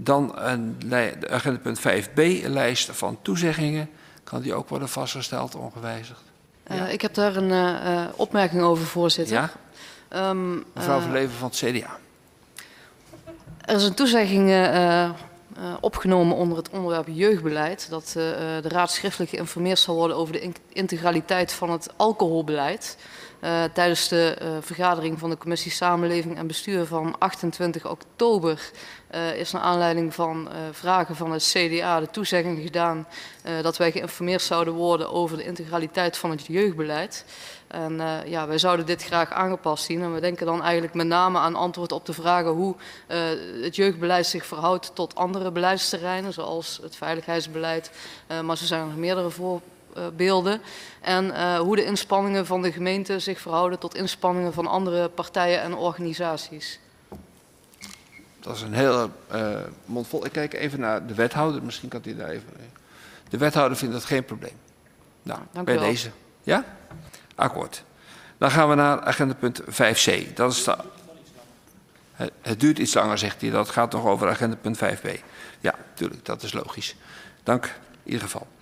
Dan agenda punt 5b, een lijst van toezeggingen. Kan die ook worden vastgesteld, ongewijzigd? Ja. Ik heb daar een opmerking over, voorzitter. Ja? Mevrouw Verleven van het CDA. Er is een toezegging opgenomen onder het onderwerp jeugdbeleid. Dat de Raad schriftelijk geïnformeerd zal worden over de integraliteit van het alcoholbeleid. Tijdens de vergadering van de Commissie Samenleving en Bestuur van 28 oktober is naar aanleiding van vragen van het CDA de toezegging gedaan dat wij geïnformeerd zouden worden over de integraliteit van het jeugdbeleid. En ja, wij zouden dit graag aangepast zien. En we denken dan eigenlijk met name aan antwoord op de vragen hoe het jeugdbeleid zich verhoudt tot andere beleidsterreinen, zoals het veiligheidsbeleid. Maar zo zijn er nog meerdere voorbeelden. En hoe de inspanningen van de gemeente zich verhouden tot inspanningen van andere partijen en organisaties. Dat is een hele mond vol. Ik kijk even naar de wethouder. Misschien kan hij daar even... De wethouder vindt dat geen probleem. Nou, dank bij deze. Ja? Akkoord. Dan gaan we naar agenda punt 5c. Dat is het duurt iets langer, zegt hij. Dat gaat nog over agenda punt 5b. Ja, natuurlijk. Dat is logisch. Dank in ieder geval.